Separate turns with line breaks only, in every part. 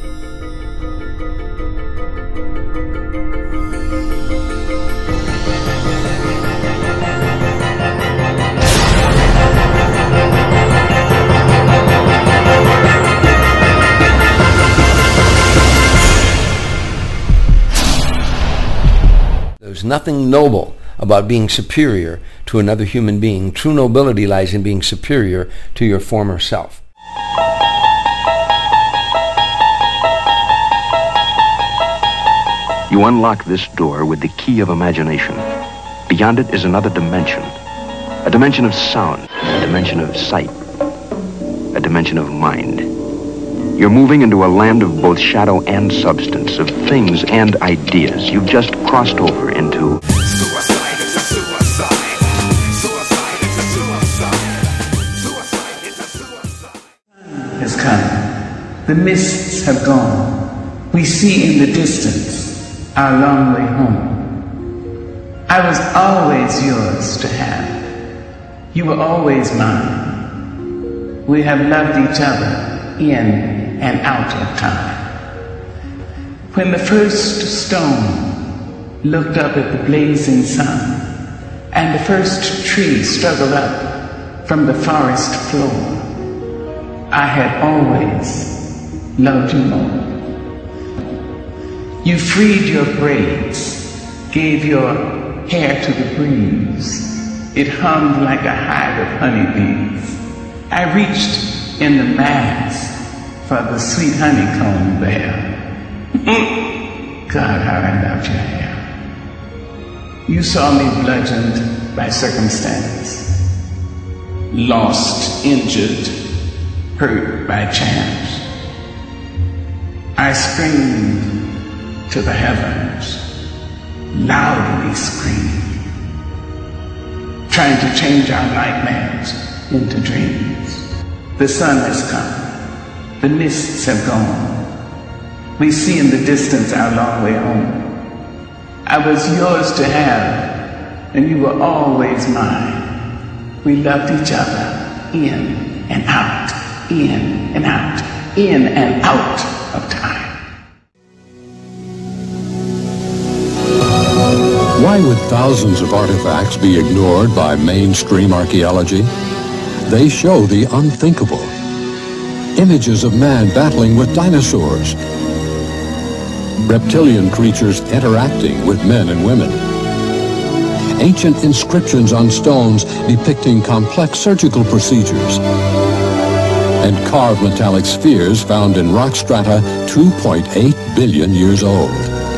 There's nothing noble about being superior to another human being. True nobility lies in being superior to your former self.
You unlock this door with the key of imagination. Beyond it is another dimension. A dimension of sound, a dimension of sight, a dimension of mind. You're moving into a land of both shadow and substance, of things and ideas. You've just crossed over into...
Suicide, it's a suicide. Suicide, it's a suicide. Suicide, it's a suicide.
Has come. The mists have gone. We see in the distance our long way home. I was always yours to have. You were always mine. We have loved each other in and out of time. When the first stone looked up at the blazing sun, and the first tree struggled up from the forest floor, I had always loved you more. You freed your braids, gave your hair to the breeze. It hummed like a hive of honeybees. I reached in the mass for the sweet honeycomb there. God, how I loved your hair. You saw me bludgeoned by circumstance, lost, injured, hurt by chance. I screamed to the heavens, loudly screamed, trying to change our nightmares into dreams. The sun has come. The mists have gone. We see in the distance our long way home. I was yours to have, and you were always mine. We loved each other in and out, in and out, in and out of time.
Why would thousands of artifacts be ignored by mainstream archaeology? They show the unthinkable. Images of man battling with dinosaurs. Reptilian creatures interacting with men and women. Ancient inscriptions on stones depicting complex surgical procedures. And carved metallic spheres found in rock strata 2.8 billion years old.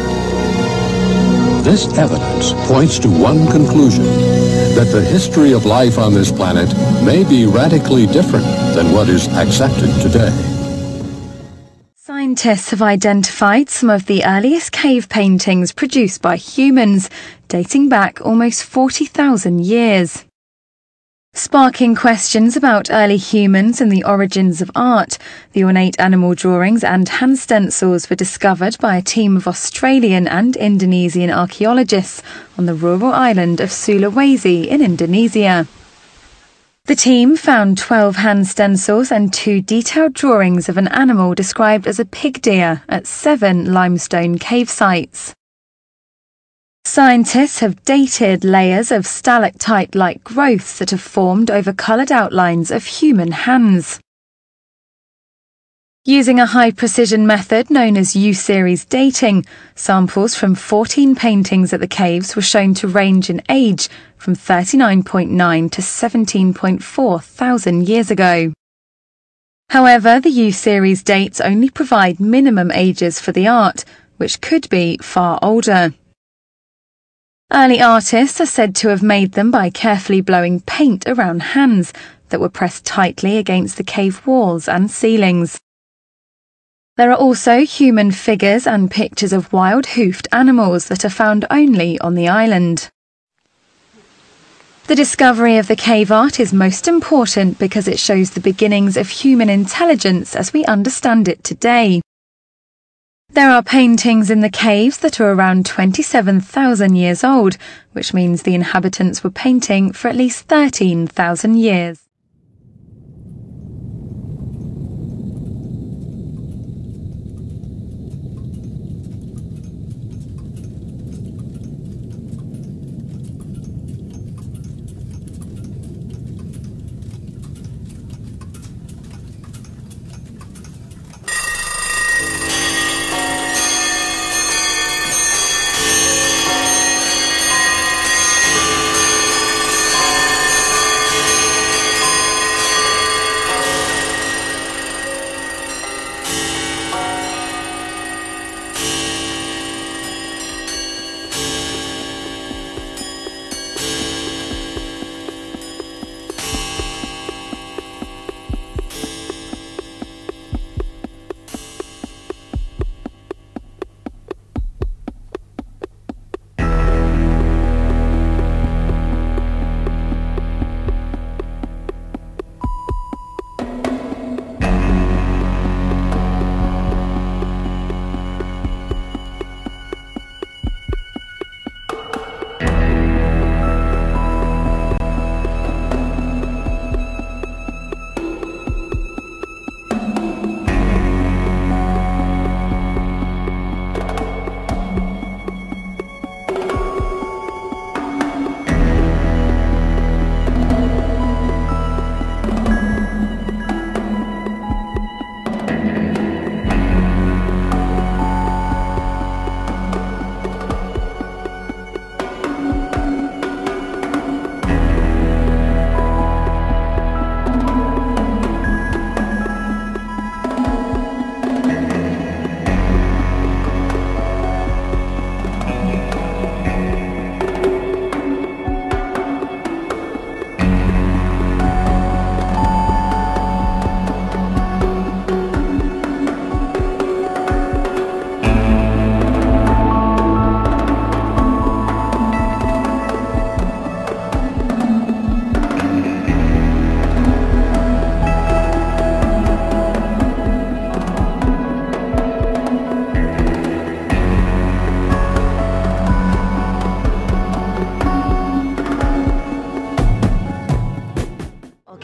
This evidence points to one conclusion, that the history of life on this planet may be radically different than what is accepted today.
Scientists have identified some of the earliest cave paintings produced by humans, dating back almost 40,000 years. Sparking questions about early humans and the origins of art, the ornate animal drawings and hand stencils were discovered by a team of Australian and Indonesian archaeologists on the rural island of Sulawesi in Indonesia. The team found 12 hand stencils and 2 detailed drawings of an animal described as a pig deer at 7 limestone cave sites. Scientists have dated layers of stalactite-like growths that have formed over coloured outlines of human hands. Using a high-precision method known as U-series dating, samples from 14 paintings at the caves were shown to range in age from 39.9 to 17.4 thousand years ago. However, the U-series dates only provide minimum ages for the art, which could be far older. Early artists are said to have made them by carefully blowing paint around hands that were pressed tightly against the cave walls and ceilings. There are also human figures and pictures of wild-hoofed animals that are found only on the island. The discovery of the cave art is most important because it shows the beginnings of human intelligence as we understand it today. There are paintings in the caves that are around 27,000 years old, which means the inhabitants were painting for at least 13,000 years.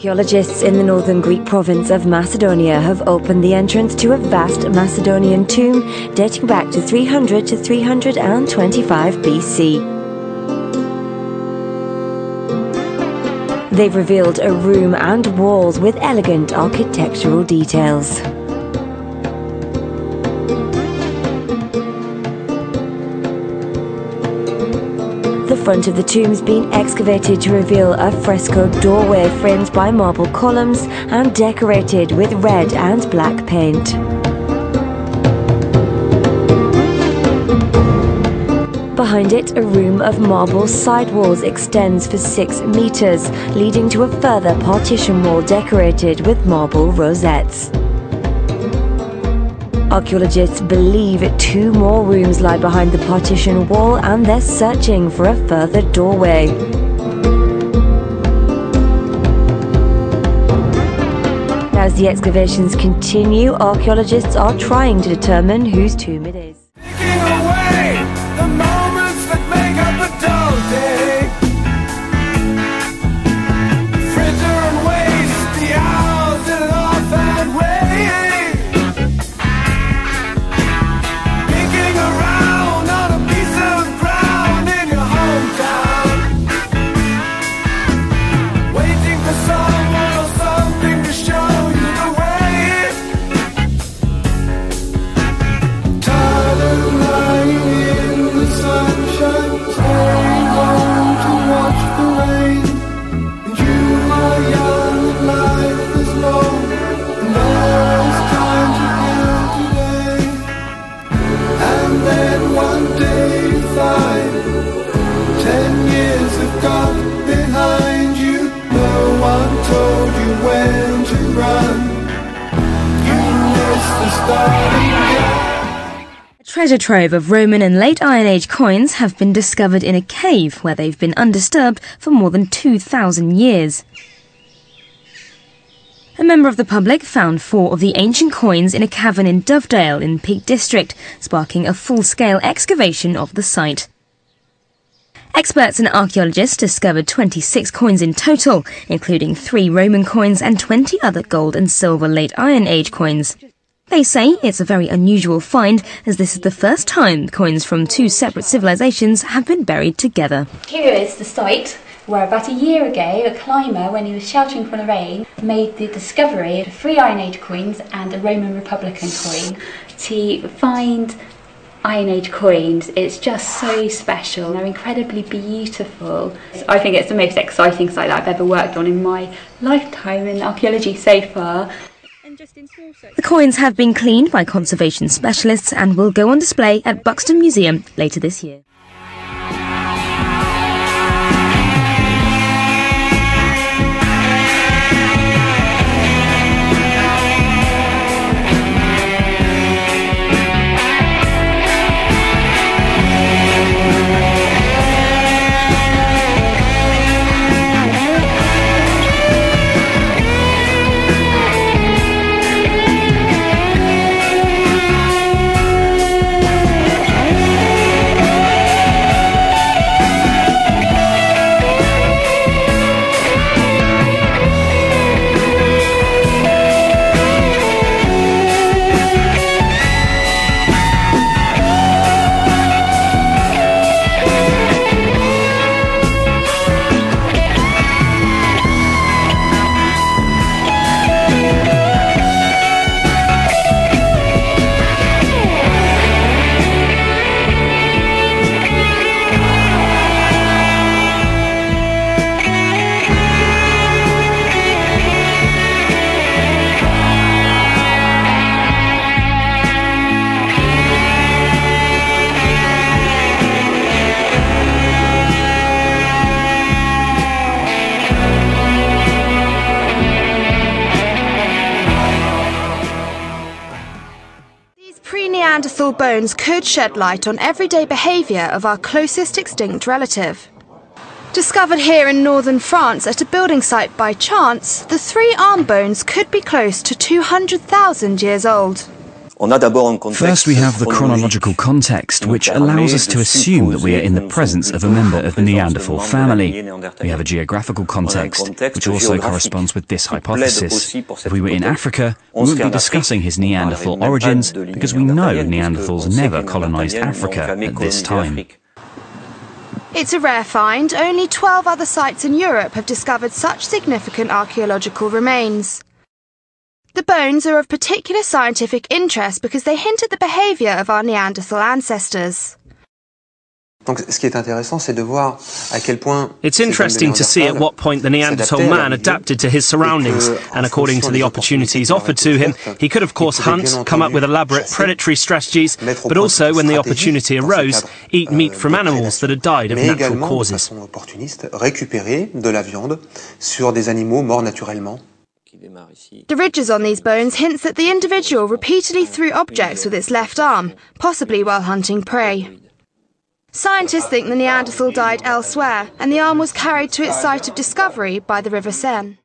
Archaeologists in the northern Greek province of Macedonia have opened the entrance to a vast Macedonian tomb dating back to 300 to 325 BC. They've revealed a room and walls with elegant architectural details. The front of the tomb's been excavated to reveal a fresco doorway framed by marble columns and decorated with red and black paint. Behind it, a room of marble sidewalls extends for 6 meters, leading to a further partition wall decorated with marble rosettes. Archaeologists believe 2 more rooms lie behind the partition wall, and they're searching for a further doorway. As the excavations continue, archaeologists are trying to determine whose tomb it is.
Taking away the moments that make up a dull day. Fritter and waste the hours in an offhand way. Kicking around on a piece of ground in your hometown. Waiting for someone or something to show you the way. Tired of lying in the sunshine, staying home to watch the rain. And you are young and life is long, and there's time to live today. And then one day you find 10 years have gone behind you. No one told you when to run. You missed the starting gun.
A treasure trove of Roman and late Iron Age coins have been discovered in a cave where they've been undisturbed for more than 2,000 years. A member of the public found 4 of the ancient coins in a cavern in Dovedale in Peak District, sparking a full-scale excavation of the site. Experts and archaeologists discovered 26 coins in total, including 3 Roman coins and 20 other gold and silver late Iron Age coins. They say it's a very unusual find, as this is the first time coins from 2 separate civilizations have been buried together.
Here is the site where about a year ago a climber, when he was sheltering from the rain, made the discovery of 3 Iron Age coins and a Roman Republican coin. To find Iron Age coins, it's just so special. They're incredibly beautiful. I think it's the most exciting site that I've ever worked on in my lifetime in archaeology so far.
The coins have been cleaned by conservation specialists and will go on display at Buxton Museum later this year.
Neanderthal bones could shed light on everyday behaviour of our closest extinct relative. Discovered here in northern France at a building site by chance, the 3 arm bones could be close to 200,000 years old.
First, we have the chronological context, which allows us to assume that we are in the presence of a member of the Neanderthal family. We have a geographical context, which also corresponds with this hypothesis. If we were in Africa, we wouldn't be discussing his Neanderthal origins, because we know Neanderthals never colonized Africa at this time.
It's a rare find. Only 12 other sites in Europe have discovered such significant archaeological remains. The bones are of particular scientific interest because they hint at the behaviour of our Neanderthal ancestors.
It's interesting to see at what point the Neanderthal man adapted to his surroundings, and according to the opportunities offered to him, he could of course hunt, come up with elaborate predatory strategies, but also, when the opportunity arose, eat meat from animals that had died of natural causes.
The ridges on these bones hints that the individual repeatedly threw objects with its left arm, possibly while hunting prey. Scientists think the Neanderthal died elsewhere, and the arm was carried to its site of discovery by the River Seine.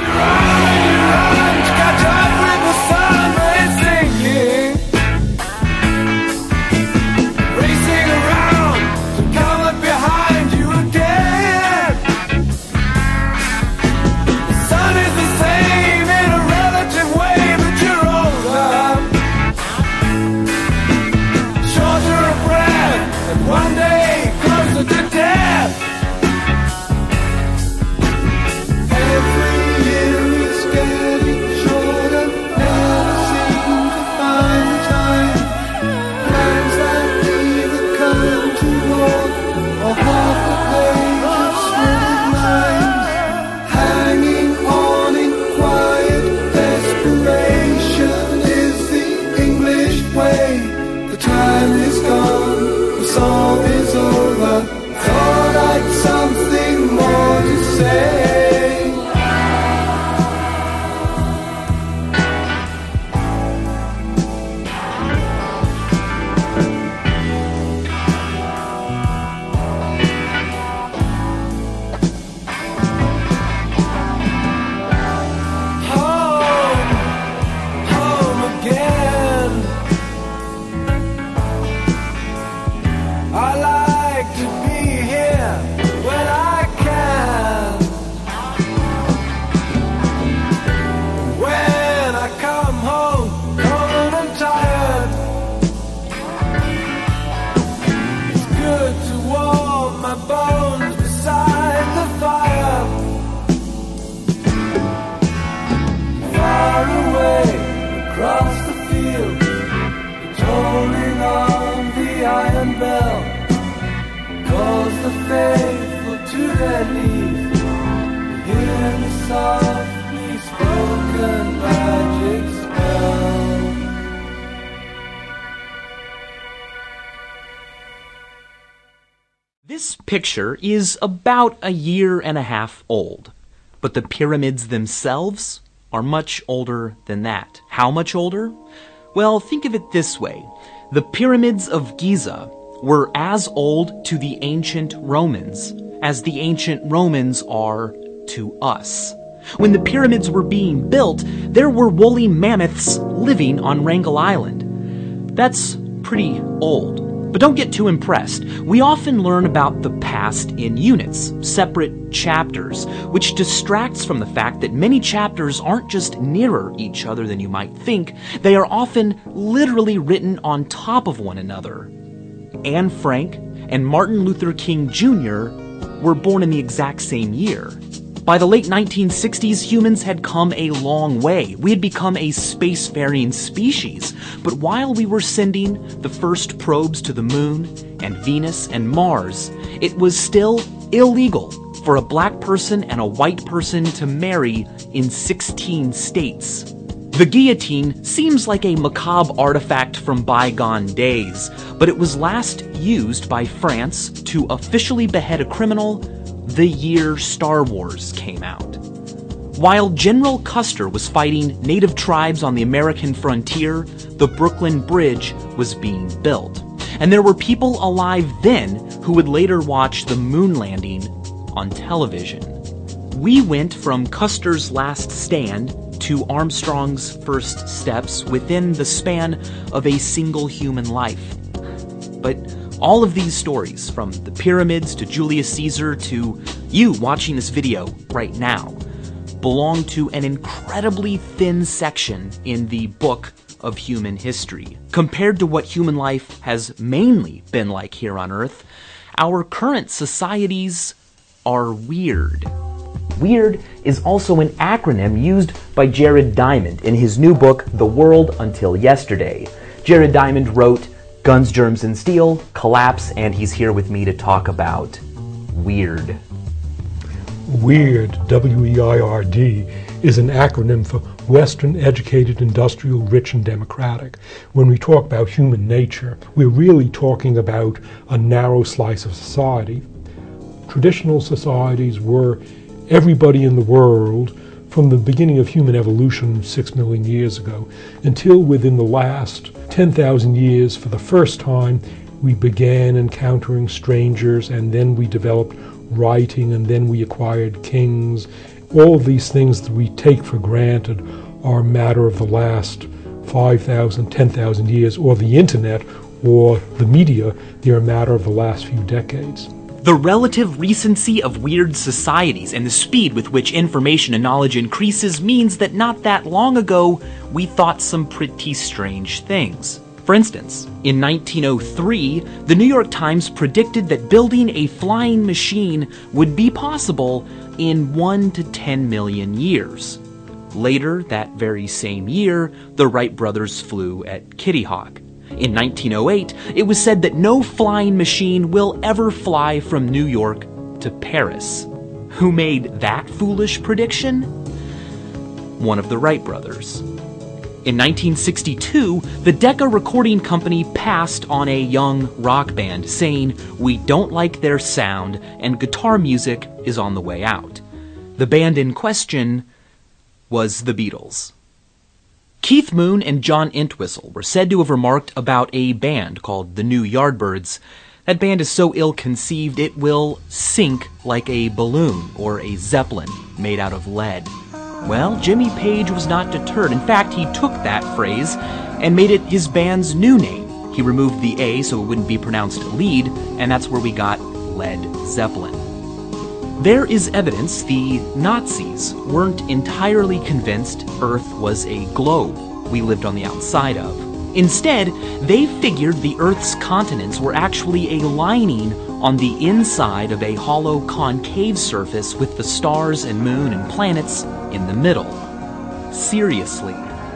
This picture is about a year and a half old, but the pyramids themselves are much older than that. How much older? Well, think of it this way. The pyramids of Giza were as old to the ancient Romans as the ancient Romans are to us. When the pyramids were being built, there were woolly mammoths living on Wrangel Island. That's pretty old. But don't get too impressed. We often learn about the past in units, separate chapters, which distracts from the fact that many chapters aren't just nearer each other than you might think. They are often literally written on top of one another. Anne Frank and Martin Luther King Jr. were born in the exact same year. By the late 1960s, humans had come a long way. We had become a spacefaring species. But while we were sending the first probes to the moon and Venus and Mars, it was still illegal for a black person and a white person to marry in 16 states. The guillotine seems like a macabre artifact from bygone days, but it was last used by France to officially behead a criminal the year Star Wars came out. While General Custer was fighting native tribes on the American frontier, the Brooklyn Bridge was being built. And there were people alive then who would later watch the moon landing on television. We went from Custer's last stand to to Armstrong's first steps within the span of a single human life. But all of these stories, from the pyramids to Julius Caesar to you watching this video right now, belong to an incredibly thin section in the book of human history. Compared to what human life has mainly been like here on Earth, our current societies are weird. Weird is also an acronym used by Jared Diamond in his new book, The World Until Yesterday. Jared Diamond wrote Guns, Germs, and Steel, Collapse, and he's here with me to talk about weird.
WEIRD, W-E-I-R-D, is an acronym for Western, Educated, Industrial, Rich, and Democratic. When we talk about human nature, we're really talking about a narrow slice of society. Traditional societies were everybody in the world from the beginning of human evolution 6 million years ago until within the last 10,000 years, for the first time, we began encountering strangers, and then we developed writing, and then we acquired kings. All of these things that we take for granted are a matter of the last 5,000, 10,000 years, or the internet, or the media, they're a matter of the last few decades.
The relative recency of weird societies and the speed with which information and knowledge increases means that not that long ago, we thought some pretty strange things. For instance, in 1903, the New York Times predicted that building a flying machine would be possible in 1 to 10 million years. Later, that very same year, the Wright brothers flew at Kitty Hawk. In 1908, it was said that no flying machine will ever fly from New York to Paris. Who made that foolish prediction? One of the Wright brothers. In 1962, the Decca Recording Company passed on a young rock band, saying, "We don't like their sound, and guitar music is on the way out." The band in question was the Beatles. Keith Moon and John Entwistle were said to have remarked about a band called the New Yardbirds. That band is so ill-conceived it will sink like a balloon or a zeppelin made out of lead. Well, Jimmy Page was not deterred. In fact, he took that phrase and made it his band's new name. He removed the A so it wouldn't be pronounced lead, and that's where we got Led Zeppelin. There is evidence the Nazis weren't entirely convinced Earth was a globe we lived on the outside of. Instead, they figured the Earth's continents were actually a lining on the inside of a hollow concave surface with the stars and moon and planets in the middle. Seriously.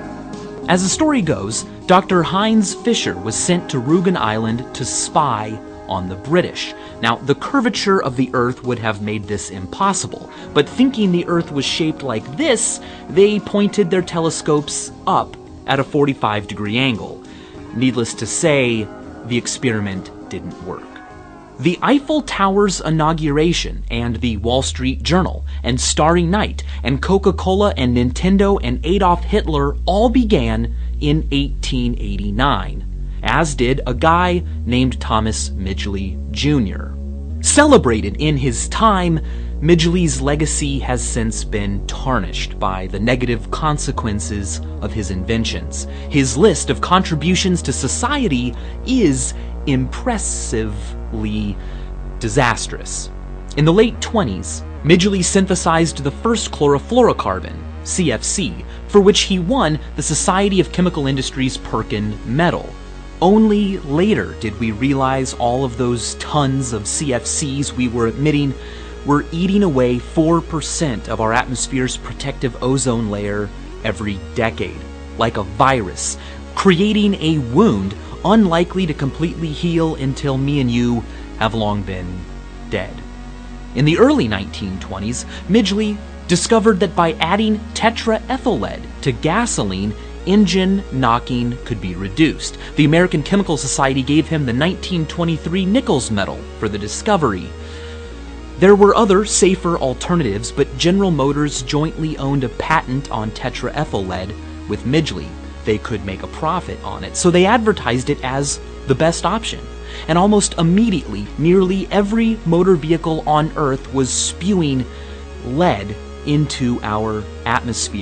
As the story goes, Dr. Heinz Fischer was sent to Rugen Island to spy on the British. Now, the curvature of the Earth would have made this impossible, but thinking the Earth was shaped like this, they pointed their telescopes up at a 45-degree angle. Needless to say, the experiment didn't work. The Eiffel Tower's inauguration, and the Wall Street Journal, and Starry Night, and Coca-Cola, and Nintendo, and Adolf Hitler all began in 1889. As did a guy named Thomas Midgley Jr. Celebrated in his time, Midgley's legacy has since been tarnished by the negative consequences of his inventions. His list of contributions to society is impressively disastrous. In the late 20s, Midgley synthesized the first chlorofluorocarbon, CFC, for which he won the Society of Chemical Industries Perkin Medal. Only later did we realize all of those tons of CFCs we were emitting were eating away 4% of our atmosphere's protective ozone layer every decade, like a virus, creating a wound unlikely to completely heal until me and you have long been dead. In the early 1920s, Midgley discovered that by adding tetraethyl lead to gasoline, engine knocking could be reduced. The American Chemical Society gave him the 1923 Nichols Medal for the discovery. There were other, safer alternatives, but General Motors jointly owned a patent on tetraethyl lead with Midgley. They could make a profit on it, so they advertised it as the best option. And almost immediately, nearly every motor vehicle on Earth was spewing lead into our atmosphere.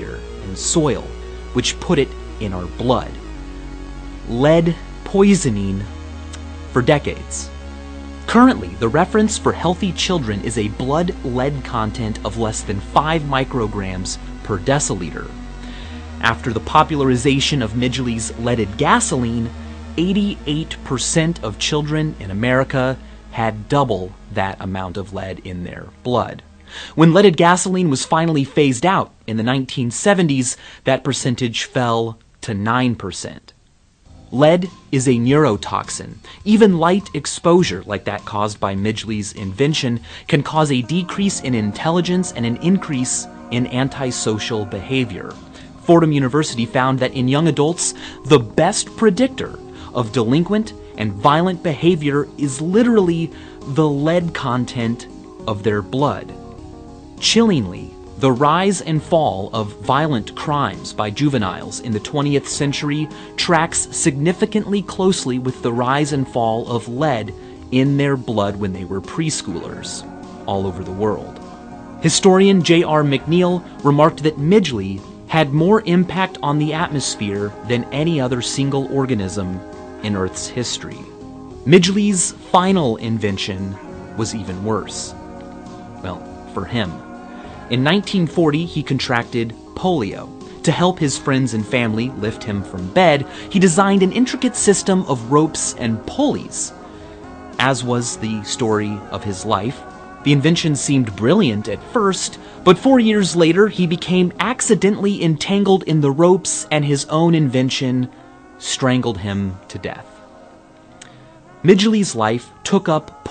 and soil, which put it in our blood. Lead poisoning for decades. Currently, the reference for healthy children is a blood lead content of less than 5 micrograms per deciliter. After the popularization of Midgley's leaded gasoline, 88% of children in America had double that amount of lead in their blood. When leaded gasoline was finally phased out in the 1970s, that percentage fell to 9%. Lead is a neurotoxin. Even light exposure, like that caused by Midgley's invention, can cause a decrease in intelligence and an increase in antisocial behavior. Fordham University found that in young adults, the best predictor of delinquent and violent behavior is literally the lead content of their blood. Chillingly, the rise and fall of violent crimes by juveniles in the 20th century tracks significantly closely with the rise and fall of lead in their blood when they were preschoolers all over the world. Historian J.R. McNeil remarked that Midgley had more impact on the atmosphere than any other single organism in Earth's history. Midgley's final invention was even worse. Well, for him. In 1940, he contracted polio. To help his friends and family lift him from bed, he designed an intricate system of ropes and pulleys. As was the story of his life, the invention seemed brilliant at first, but 4 years later, he became accidentally entangled in the ropes and his own invention strangled him to death. Midgley's life took up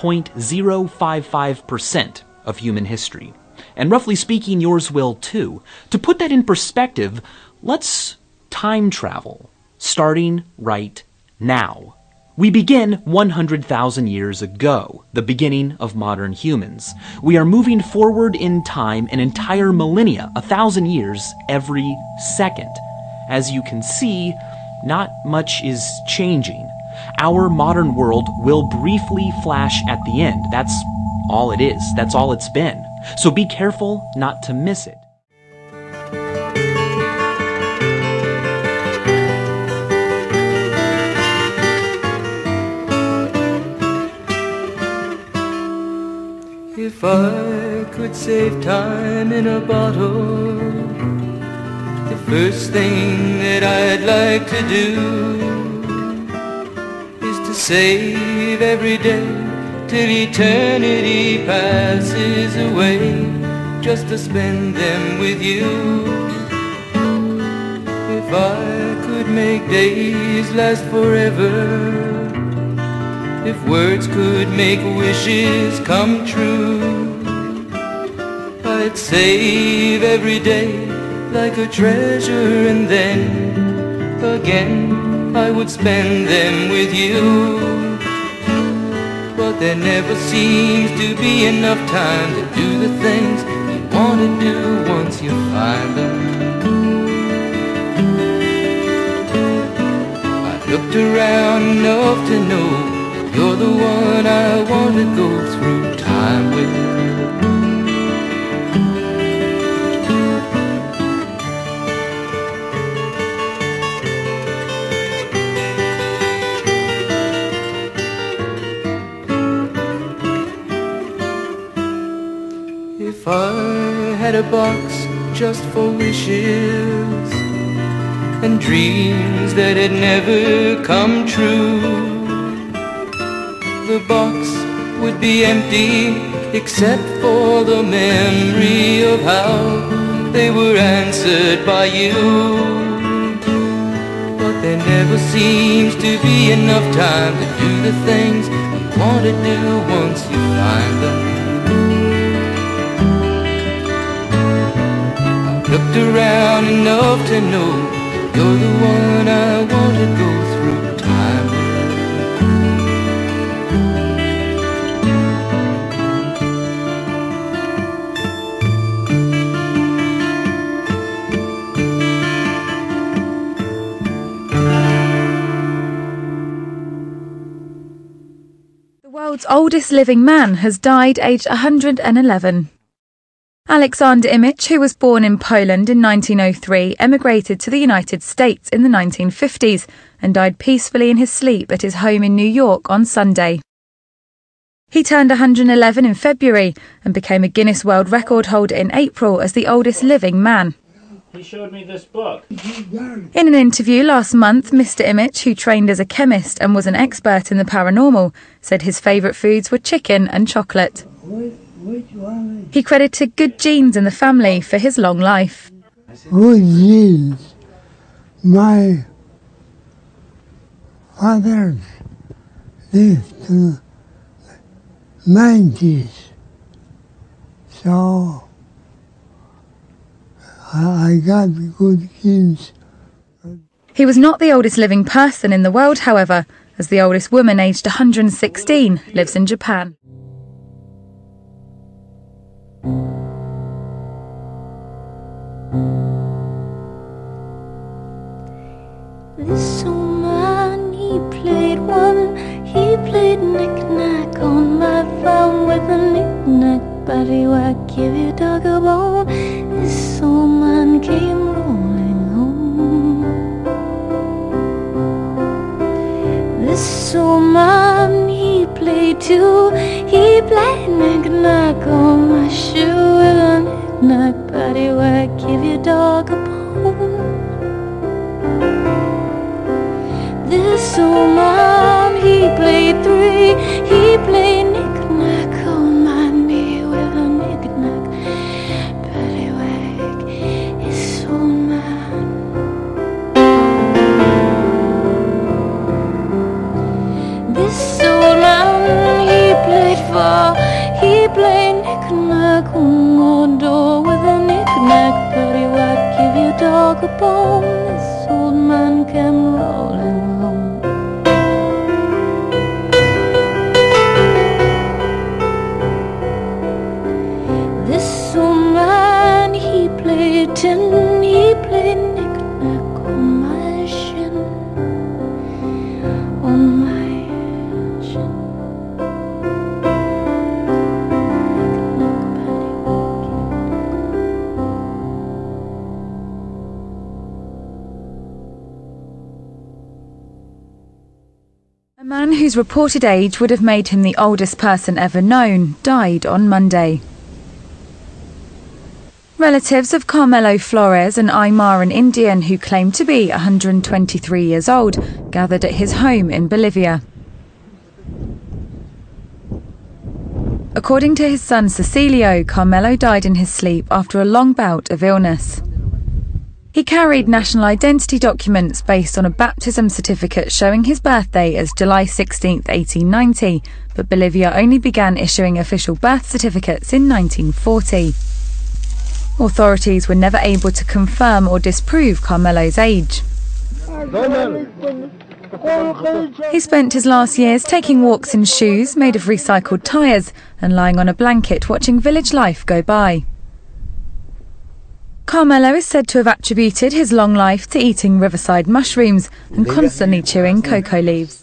0.055% of human history. And roughly speaking, yours will too. To put that in perspective, let's time travel, starting right now. We begin 100,000 years ago, the beginning of modern humans. We are moving forward in time an entire millennia, 1,000 years every second. As you can see, not much is changing. Our modern world will briefly flash at the end. That's all it is. That's all it's been. So be careful not to miss it.
If I could save time in a bottle, the first thing that I'd like to do is to save every day till eternity passes away, just to spend them with you. If I could make days last forever, if words could make wishes come true, I'd save every day like a treasure, and then again I would spend them with you. But there never seems to be enough time to do the things you want to do once you find them. I've looked around enough to know you're the one I want to go through time with. If I had a box just for wishes and dreams that had never come true, the box would be empty except for the memory of how they were answered by you. But there never seems to be enough time to do the things you want to do once you find them. I've looked around enough to know you're the one I want to go through time with.
The world's oldest living man has died aged 111. Alexander Imich, who was born in Poland in 1903, emigrated to the United States in the 1950s and died peacefully in his sleep at his home in New York on Sunday. He turned 111 in February and became a Guinness World Record holder in April as the oldest living man.
He showed me this book.
In an interview last month, Mr. Imich, who trained as a chemist and was an expert in the paranormal, said his favourite foods were chicken and chocolate. He credited good genes in the family for his long life.
Good genes. My father lived to the 90s, so I got good genes.
He was not the oldest living person in the world, however, as the oldest woman, aged 116, lives in Japan.
This old man, he played knick-knack on my farm with a knick-knack paddywhack, give your dog a bone. This old man came rolling home. This old man, he played too. He played knick-knack on my shoe with a knick-knack paddywhack, give your dog a bone. This old man, he played three. He played knick-knack on my knee with a knick-knack paddywhack. This old man. This old man, he played four. He played knick-knack on my door with a knick-knack paddywhack, give your dog a bone. This old man came rolling. Tin, he played knick-knack on my shin, on my shin.
A man whose reported age would have made him the oldest person ever known died on Monday. Relatives of Carmelo Flores, an Aymaran Indian who claimed to be 123 years old, gathered at his home in Bolivia. According to his son Cecilio, Carmelo died in his sleep after a long bout of illness. He carried national identity documents based on a baptism certificate showing his birthday as July 16, 1890, but Bolivia only began issuing official birth certificates in 1940. Authorities were never able to confirm or disprove Carmelo's age. He spent his last years taking walks in shoes made of recycled tyres and lying on a blanket watching village life go by. Carmelo is said to have attributed his long life to eating riverside mushrooms and constantly chewing cocoa leaves.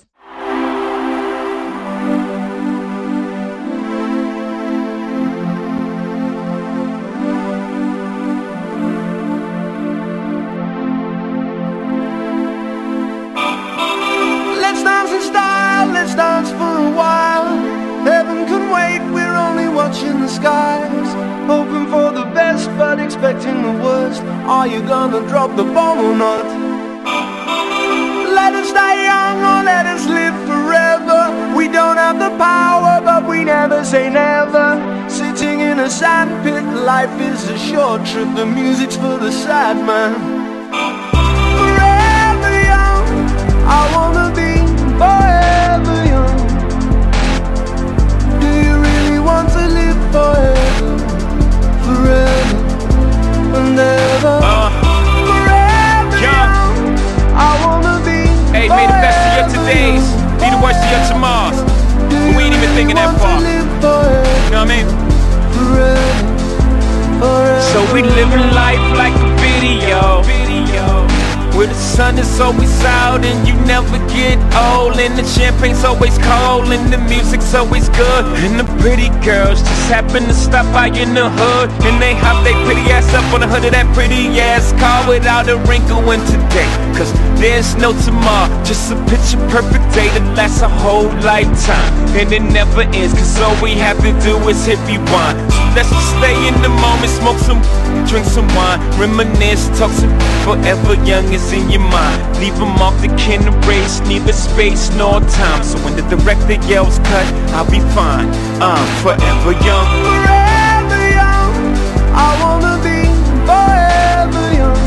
Let's dance for a while. Heaven can wait, we're only watching the skies. Hoping for the best but expecting the worst. Are you gonna drop the bomb or not? Let us die young or let us live forever. We don't have the power but we never say never. Sitting in a sandpit, life is a short trip. The music's for the sad man. Forever young, I wanna be forever young. Do you really want to live forever? Forever and ever. Forever young, I wanna be.
Hey, may the best of your todays be the worst of your tomorrows. But we ain't even thinking that far. You know what I mean? Forever. So we living life like a video. where the sun is always out and you never get old, and the champagne's always cold and the music's always good, and the pretty girls just happen to stop by in the hood, and they hop their pretty ass up on the hood of that pretty ass car without a wrinkle in today, cause there's no tomorrow, just a picture perfect day that lasts a whole lifetime, and it never ends, cause all we have to do is hit rewind. So let's just stay in the moment, smoke some, drink some wine, reminisce, talk some forever young is in your mind. Leave them off the can erase, neither space nor time. So when the director yells cut, I'll be fine. I'm forever young.
Forever young, I wanna be forever young.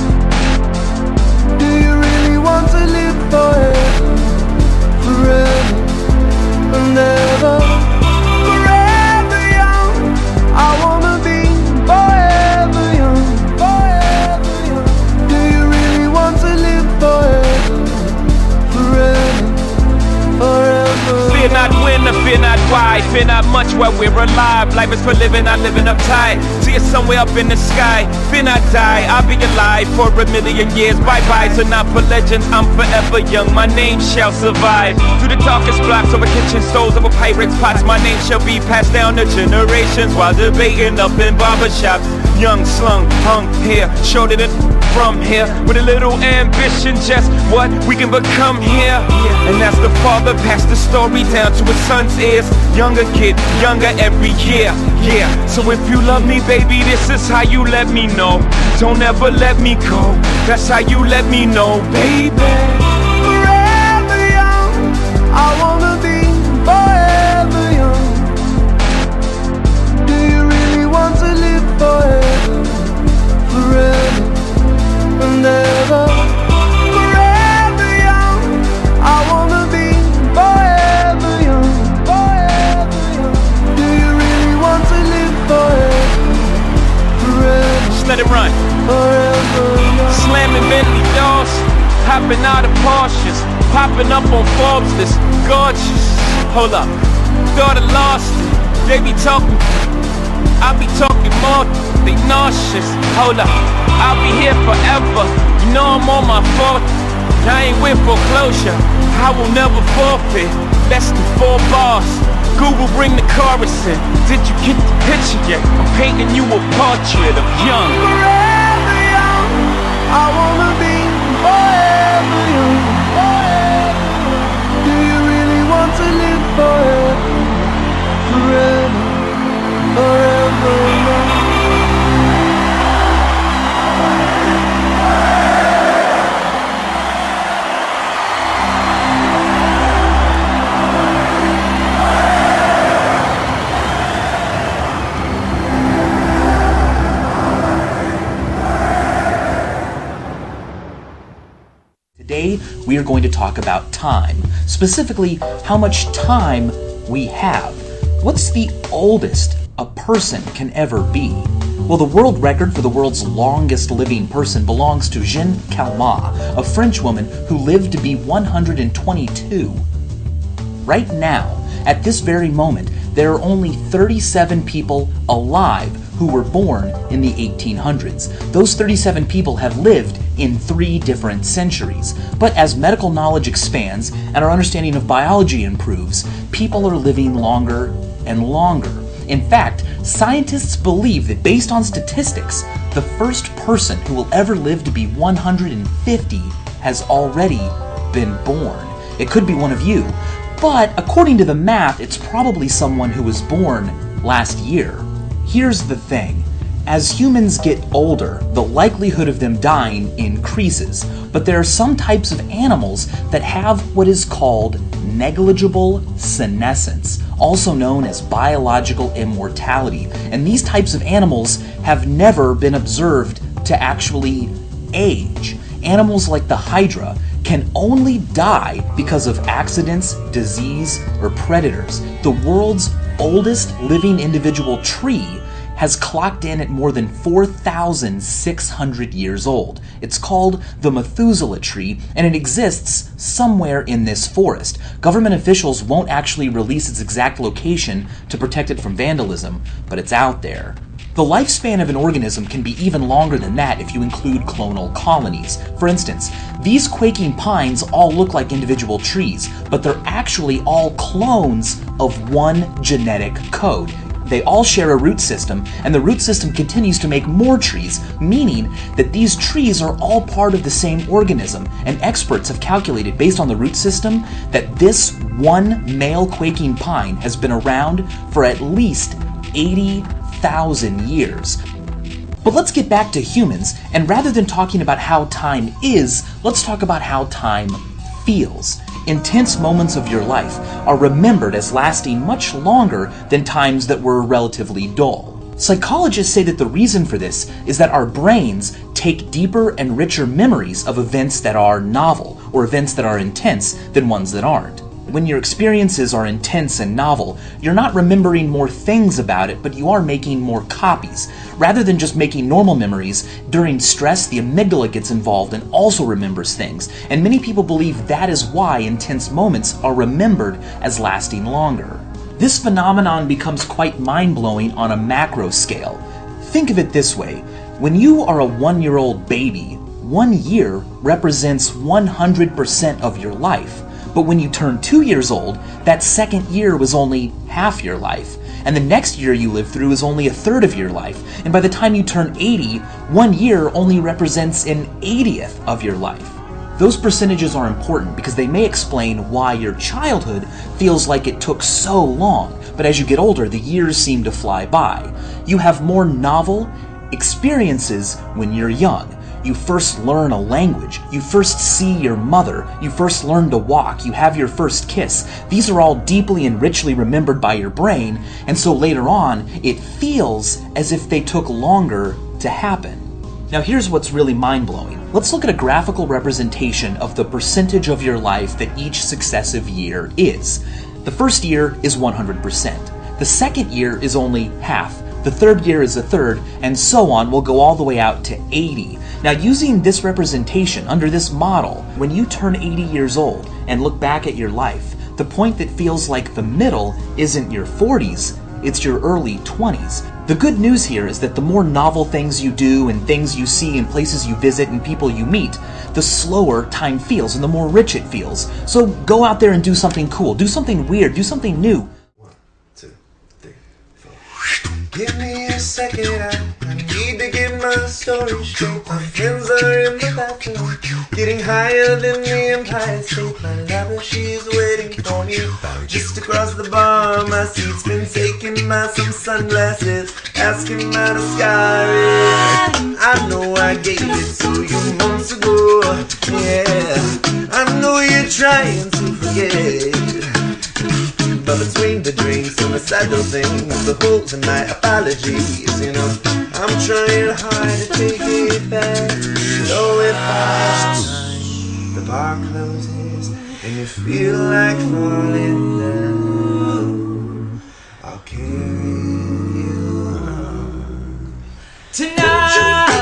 Do you really want to live forever? Forever and ever. Forever young, I wanna be forever young. Forever young. Do you really want to live forever? Forever, forever.
Fear not when or fear not why, fear not much while we're alive. Life is for living, not living uptight. See it somewhere up in the sky. Fear not die, I'll be alive for a million years. Bye-byes are not for legends, I'm forever young. My name shall survive. Through the darkest blocks over kitchen stoves, over Pyrex pots, my name shall be passed down to generations while debating up in barbershops. Young, slung, hung here, showed it from here with a little ambition, just what we can become here. And as the father passed the story down to his son's ears, younger kid, younger every year. Yeah, so if you love me, baby, this is how you let me know. Don't ever let me go, that's how you let me know, baby.
Forever young, I wanna be forever young. Do you really want to live forever? Forever and ever. Forever young, I wanna be forever young. Forever young. Do you really want to live forever? Forever.
Just let it run.
Forever young.
Slamming Bentley doors, hopping out of Porsches, popping up on Forbes list, gorgeous. Hold up, thought I lost it. They be talking, I be talking more. They nauseous. Hold up, I'll be here forever. You know I'm on my fourth. I ain't with foreclosure. I will never forfeit. Less than 4 bars. Google, bring the chorus in. Did you get the picture yet? I'm painting you a portrait of young.
Forever young, I wanna be forever young. Forever young. Do you really want to live forever? Forever, forever young.
Today, we are going to talk about time, specifically how much time we have. What's the oldest a person can ever be? Well, the world record for the world's longest living person belongs to Jeanne Calment, a French woman who lived to be 122. Right now, at this very moment, there are only 37 people alive who were born in the 1800s. Those 37 people have lived in 3 different centuries. But as medical knowledge expands and our understanding of biology improves, people are living longer and longer. In fact, scientists believe that based on statistics, the first person who will ever live to be 150 has already been born. It could be one of you, but according to the math, it's probably someone who was born last year. Here's the thing. As humans get older, the likelihood of them dying increases, but there are some types of animals that have what is called negligible senescence, also known as biological immortality, and these types of animals have never been observed to actually age. Animals like the hydra can only die because of accidents, disease, or predators. The world's oldest living individual tree has clocked in at more than 4,600 years old. It's called the Methuselah tree, and it exists somewhere in this forest. Government officials won't actually release its exact location to protect it from vandalism, but it's out there. The lifespan of an organism can be even longer than that if you include clonal colonies. For instance, these quaking pines all look like individual trees, but they're actually all clones of one genetic code. They all share a root system, and the root system continues to make more trees, meaning that these trees are all part of the same organism, and experts have calculated based on the root system that this one male quaking pine has been around for at least 80,000 years. But let's get back to humans, and rather than talking about how time is, let's talk about how time feels. Intense moments of your life are remembered as lasting much longer than times that were relatively dull. Psychologists say that the reason for this is that our brains take deeper and richer memories of events that are novel, or events that are intense, than ones that aren't. When your experiences are intense and novel, you're not remembering more things about it, but you are making more copies. Rather than just making normal memories, during stress, the amygdala gets involved and also remembers things. And many people believe that is why intense moments are remembered as lasting longer. This phenomenon becomes quite mind-blowing on a macro scale. Think of it this way. When you are a 1-year-old baby, 1 year represents 100% of your life. But when you turn 2 years old, that second year was only half your life. And the next year you live through is only a third of your life. And by the time you turn 80, 1 year only represents an 80th of your life. Those percentages are important because they may explain why your childhood feels like it took so long. But as you get older, the years seem to fly by. You have more novel experiences when you're young. You first learn a language, you first see your mother, you first learn to walk, you have your first kiss. These are all deeply and richly remembered by your brain, and so later on, it feels as if they took longer to happen. Now here's what's really mind-blowing. Let's look at a graphical representation of the percentage of your life that each successive year is. The first year is 100%. The second year is only half. The third year is a third, and so on. Will go all the way out to 80. Now, using this representation under this model, when you turn 80 years old and look back at your life, the point that feels like the middle isn't your 40s, it's your early 20s. The good news here is that the more novel things you do and things you see and places you visit and people you meet, the slower time feels and the more rich it feels. So go out there and do something cool, do something weird, do something new.
1, 2, 3, 4. Give me a second, I need to get my story straight. My friends are in the bathroom, getting higher than the Empire State. My lover, she's waiting for me just across the bar. My seat's been taken by some sunglasses, asking how the sky is. I know I gave it to you months ago, yeah. I know you're trying to forget, but between the drinks and the subtle things, the holes in my apologies, you know, I'm trying hard to take it back. So if the bar closes and you feel like falling down, I'll carry you on tonight.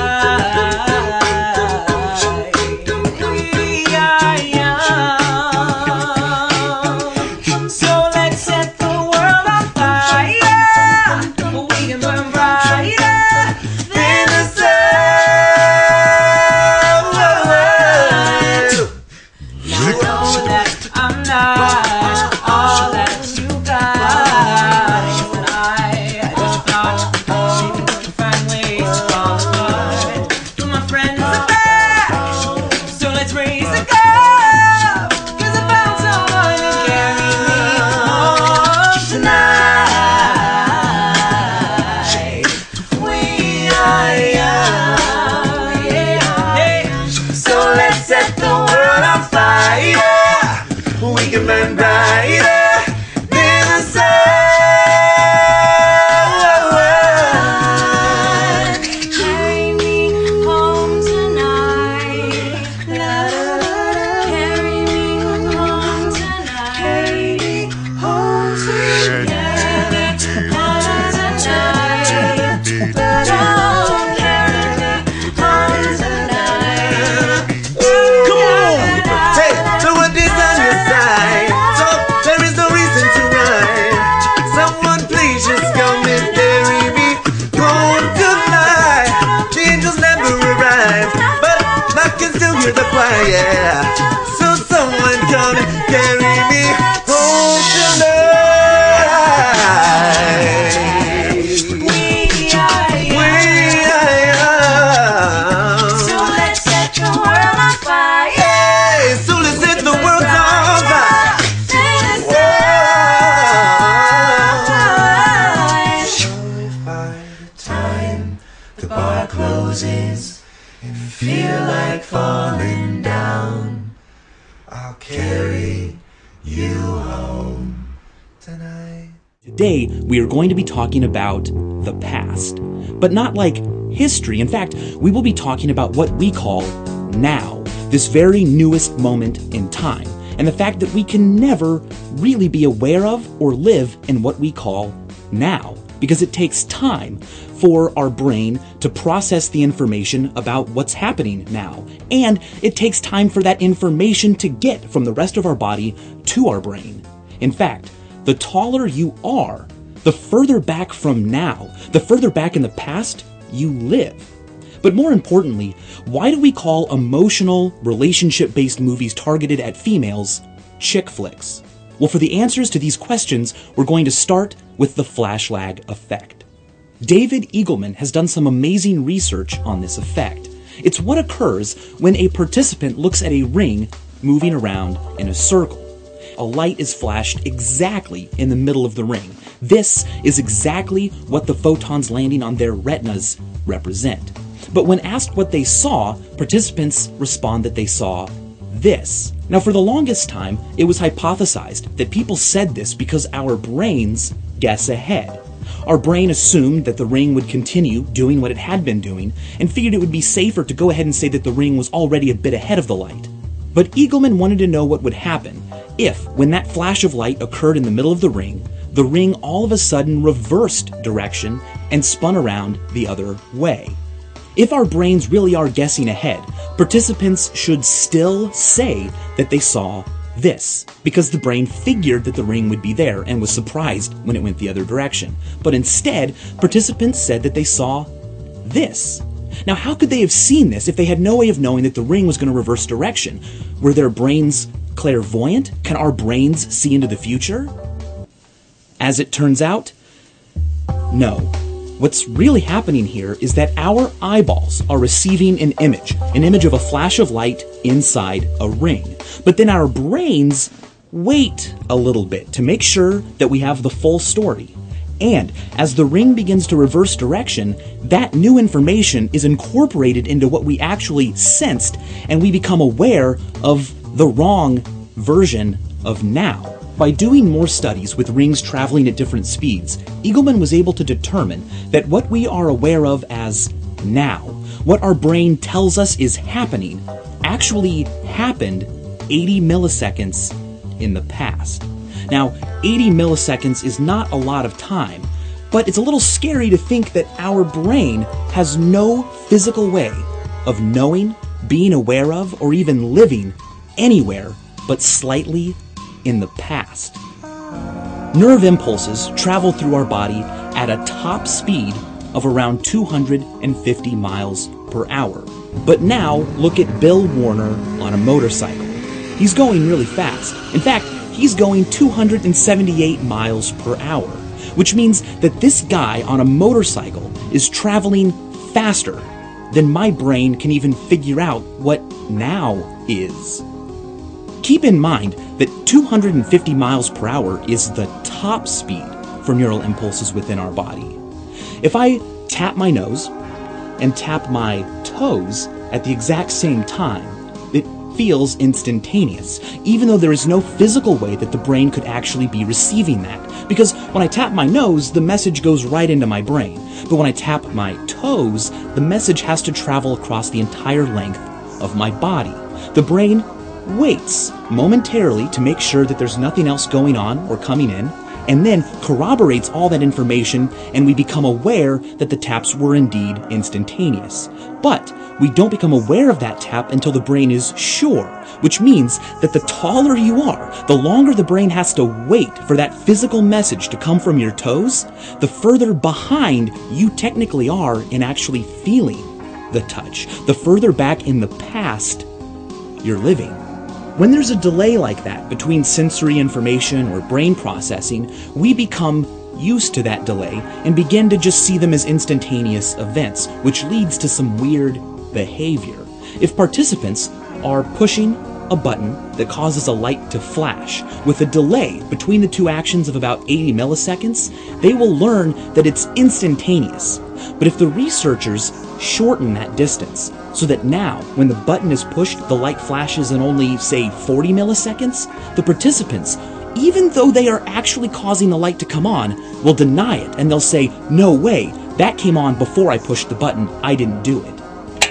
There is yeah. So someone come and carry me home tonight. So let's set the world on fire. Hey, so let's set the world on fire. The bar closes and feel like falling down, I'll carry you home tonight.
Today, we are going to be talking about the past, but not like history. In fact, we will be talking about what we call now, this very newest moment in time, and the fact that we can never really be aware of or live in what we call now, because it takes time for our brain to process the information about what's happening now. And it takes time for that information to get from the rest of our body to our brain. In fact, the taller you are, the further back from now, the further back in the past you live. But more importantly, why do we call emotional, relationship-based movies targeted at females chick flicks? Well, for the answers to these questions, we're going to start with the flash lag effect. David Eagleman has done some amazing research on this effect. It's what occurs when a participant looks at a ring moving around in a circle. A light is flashed exactly in the middle of the ring. This is exactly what the photons landing on their retinas represent. But when asked what they saw, participants respond that they saw this. Now, for the longest time, it was hypothesized that people said this because our brains guess ahead. Our brain assumed that the ring would continue doing what it had been doing and figured it would be safer to go ahead and say that the ring was already a bit ahead of the light. But Eagleman wanted to know what would happen if, when that flash of light occurred in the middle of the ring all of a sudden reversed direction and spun around the other way. If our brains really are guessing ahead, participants should still say that they saw this, because the brain figured that the ring would be there and was surprised when it went the other direction. But instead, participants said that they saw this. Now, how could they have seen this if they had no way of knowing that the ring was going to reverse direction? Were their brains clairvoyant? Can our brains see into the future? As it turns out, no. What's really happening here is that our eyeballs are receiving an image of a flash of light inside a ring. But then our brains wait a little bit to make sure that we have the full story. And as the ring begins to reverse direction, that new information is incorporated into what we actually sensed, and we become aware of the wrong version of now. By doing more studies with rings traveling at different speeds, Eagleman was able to determine that what we are aware of as now, what our brain tells us is happening, actually happened 80 milliseconds in the past. Now, 80 milliseconds is not a lot of time, but it's a little scary to think that our brain has no physical way of knowing, being aware of, or even living anywhere but slightly in the past. Nerve impulses travel through our body at a top speed of around 250 miles per hour. But now, look at Bill Warner on a motorcycle. He's going really fast. In fact, he's going 278 miles per hour, which means that this guy on a motorcycle is traveling faster than my brain can even figure out what now is. Keep in mind that 250 miles per hour is the top speed for neural impulses within our body. If I tap my nose and tap my toes at the exact same time, it feels instantaneous, even though there is no physical way that the brain could actually be receiving that. Because when I tap my nose, the message goes right into my brain. But when I tap my toes, the message has to travel across the entire length of my body. The brain waits momentarily to make sure that there's nothing else going on or coming in, and then corroborates all that information, and we become aware that the taps were indeed instantaneous. But we don't become aware of that tap until the brain is sure, which means that the taller you are, the longer the brain has to wait for that physical message to come from your toes, the further behind you technically are in actually feeling the touch. The further back in the past you're living. When there's a delay like that between sensory information or brain processing, we become used to that delay and begin to just see them as instantaneous events, which leads to some weird behavior. If participants are pushing a button that causes a light to flash with a delay between the two actions of about 80 milliseconds, they will learn that it's instantaneous. But if the researchers shorten that distance so that now, when the button is pushed, the light flashes in only, say, 40 milliseconds, the participants, even though they are actually causing the light to come on, will deny it, and they'll say, "No way, that came on before I pushed the button, I didn't do it."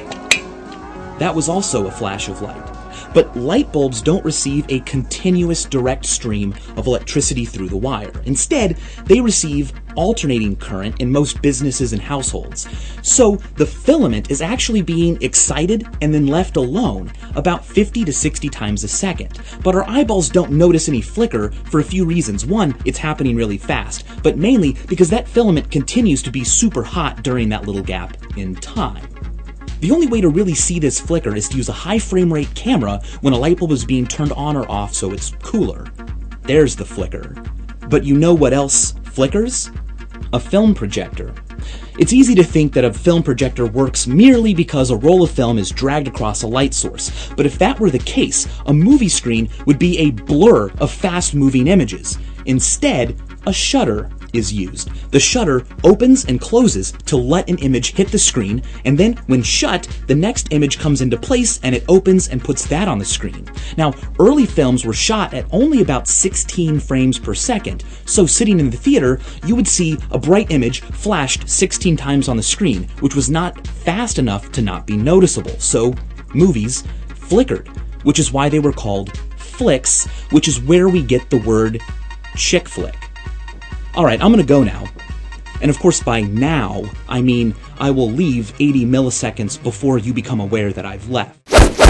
That was also a flash of light. But light bulbs don't receive a continuous direct stream of electricity through the wire. Instead, they receive alternating current in most businesses and households. So the filament is actually being excited and then left alone about 50 to 60 times a second. But our eyeballs don't notice any flicker for a few reasons. One, it's happening really fast, but mainly because that filament continues to be super hot during that little gap in time. The only way to really see this flicker is to use a high frame rate camera when a light bulb is being turned on or off so it's cooler. There's the flicker. But you know what else flickers? A film projector. It's easy to think that a film projector works merely because a roll of film is dragged across a light source. But if that were the case, a movie screen would be a blur of fast-moving images. Instead, a shutter is used. The shutter opens and closes to let an image hit the screen, and then when shut, the next image comes into place and it opens and puts that on the screen. Now, early films were shot at only about 16 frames per second, so sitting in the theater, you would see a bright image flashed 16 times on the screen, which was not fast enough to not be noticeable, so movies flickered, which is why they were called flicks, which is where we get the word chick flick. Alright, I'm gonna go now. And of course by now, I mean I will leave 80 milliseconds before you become aware that I've left.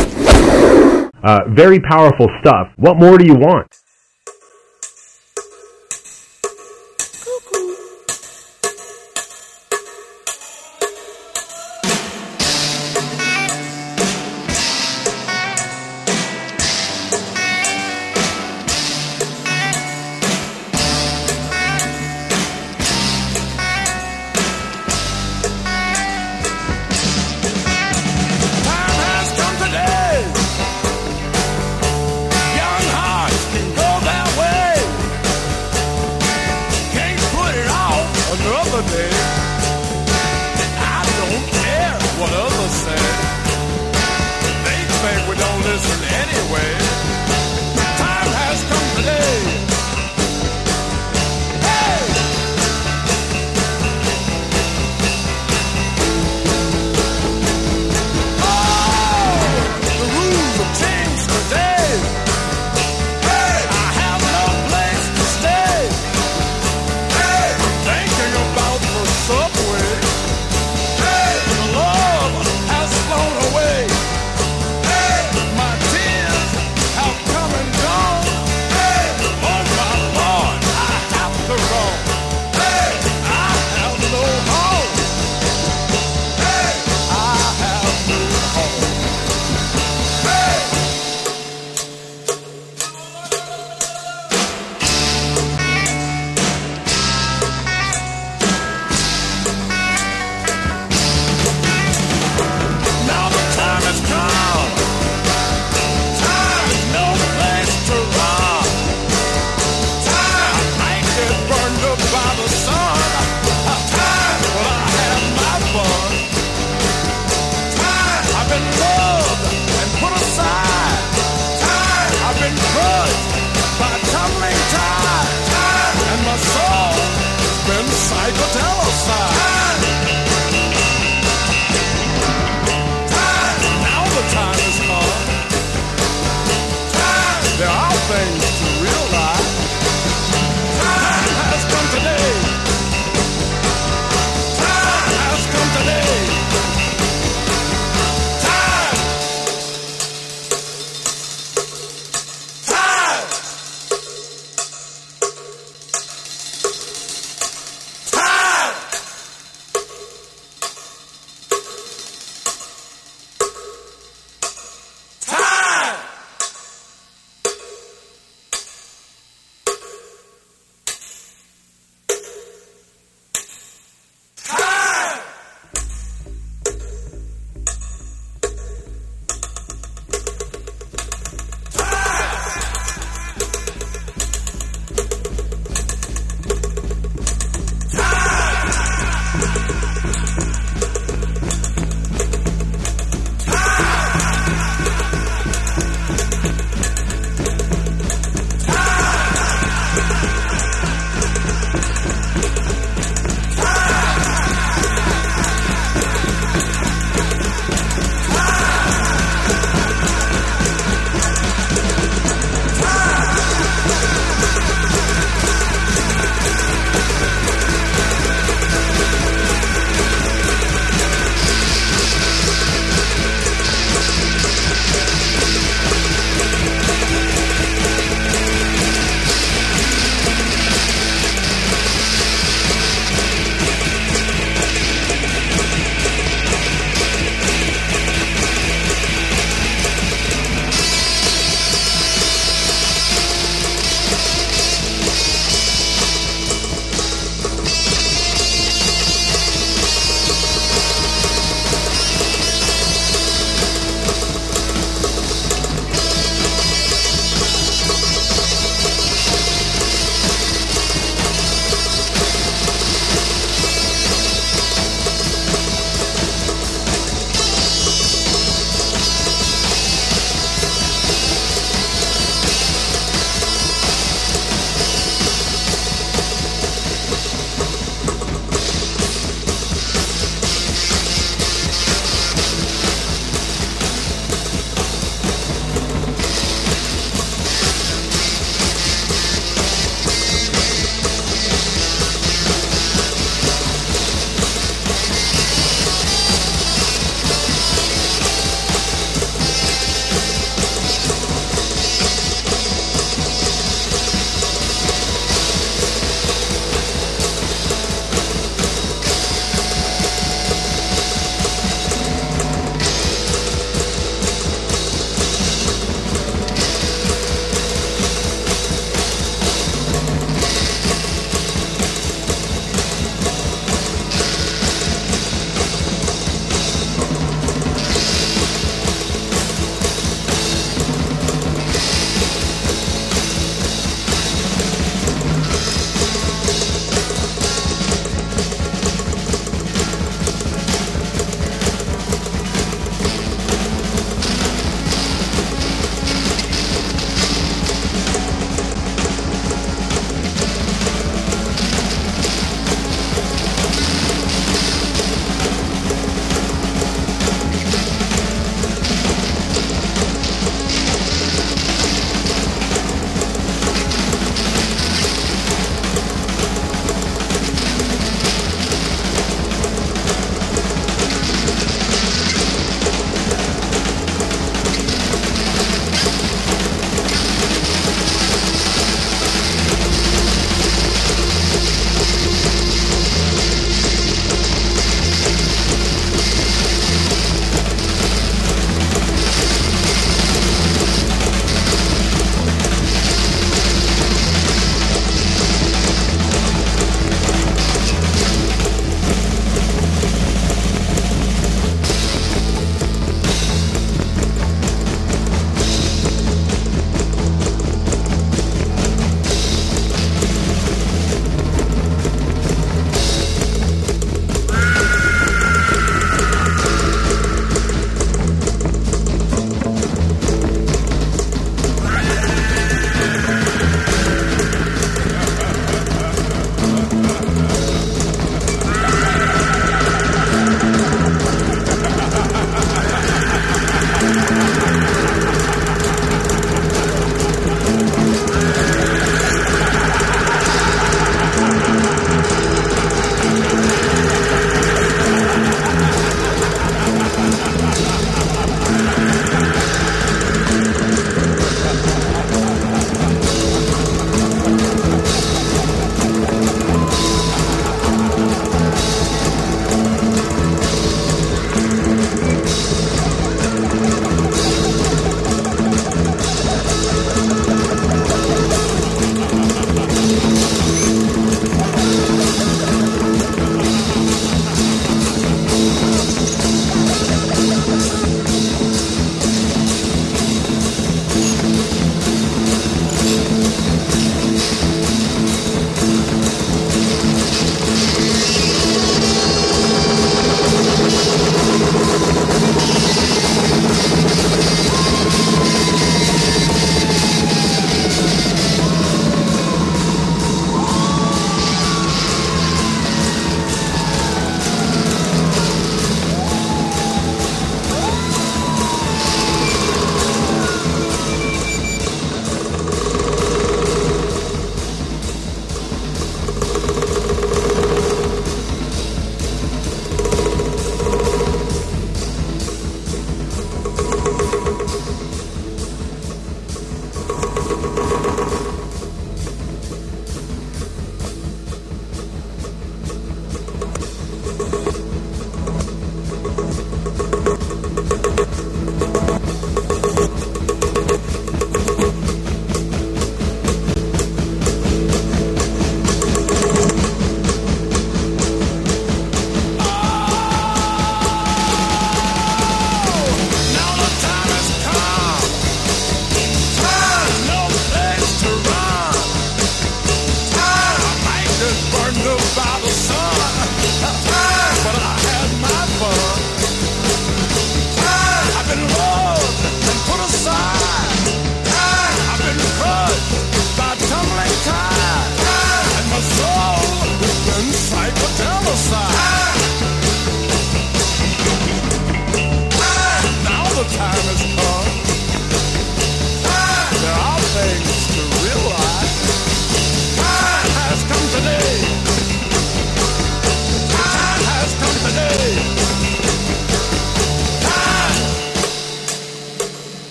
Very powerful stuff. What more do you want?
Young hearts can go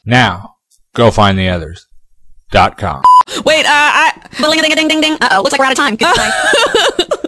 Now, go find the others.com.
Wait, ding-a-ding-ding-ding. Uh-oh, looks like we're out of time. Goodbye.